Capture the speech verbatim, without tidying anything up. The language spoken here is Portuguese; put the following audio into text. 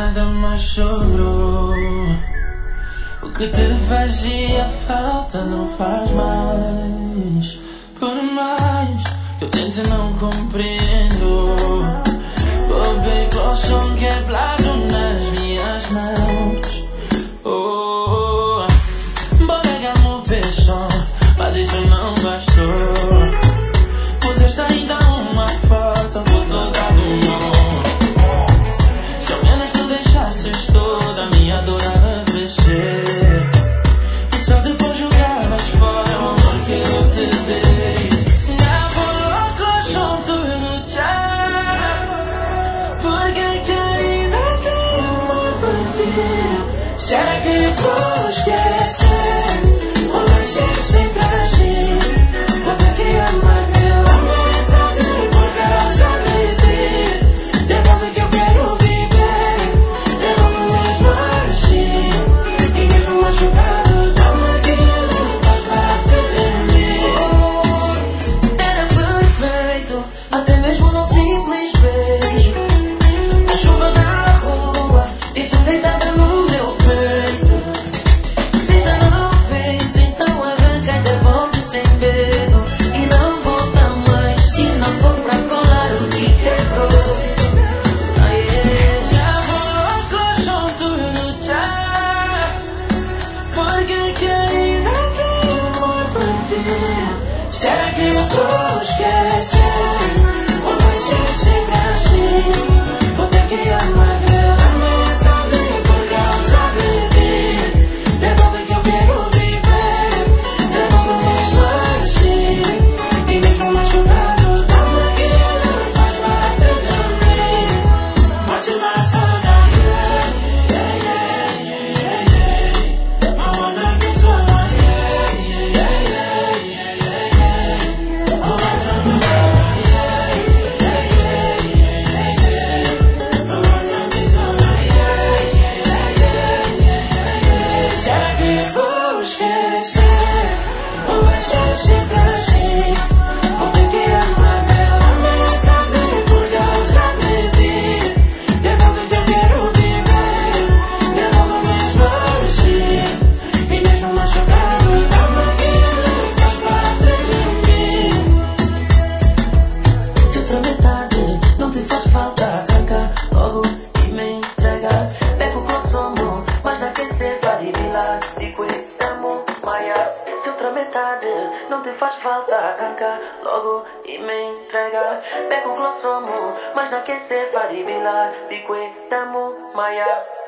nada mais sobrou. O que te fazia falta não faz mais. Por mais que eu tente, não compreendo. Oh baby, o som quebrado nas minhas mãos. Oh, bodegamos o peso, mas isso não bastou. Puseste ainda uma foto por todo mundo. Se ao menos tu deixasses toda a minha dor a crescer, e só depois jogaras fora o amor que eu te dei. Never loco junto no chat, porque querida tenho amor por ti. Será que eu vou esquecer? Ou vai ser sempre assim? Vou ter que amar pela metade por causa de ti. Devolve que eu quero viver, devolve mesmo assim. E mesmo machucado, dá-me aquilo, faz parte de mim. Era perfeito, até mesmo num simples beijo. A chuva na rua e tu deitada no meu peito. Se já não fez, então arranca e devolve sem medo. E não volta mais, se não for pra colar o que quebrou. Ah, yeah. Never loco junto no chat, porque querida tenho amor por ti. Será que eu vou esquecer? Ou vai ser sempre assim? Vou ter que amar pela metade por causa de ti. Devolve que eu quero viver, devolve mesmo assim. E mesmo machucado, dá-me aquilo, faz parte de mim. Bate na saudade, yeah, yeah, yeah, yeah, yeah. I wanna get so high, yeah, yeah, yeah, yeah, yeah, yeah. Oh, my trouble, yeah, yeah, yeah, yeah, yeah, yeah. I wanna get so high, yeah, yeah, yeah, yeah, yeah. Será que eu vou esquecer? Ou vai ser sempre assim? Vou ter que amar pela metade por causa de ti. Devolve que eu quero viver, devolve mesmo assim. E mesmo machucado, dá-me aquilo, faz parte de mim. Se outra metade não te faz falta, arranca logo e me entrega. Pega o consumo, mas não aquecer, varibilar e cuidamos, maia. Se outra metade não te faz falta, arranca logo e me entrega. Pega o consumo, mas não aquecer, varibilar e cuidamos, maia.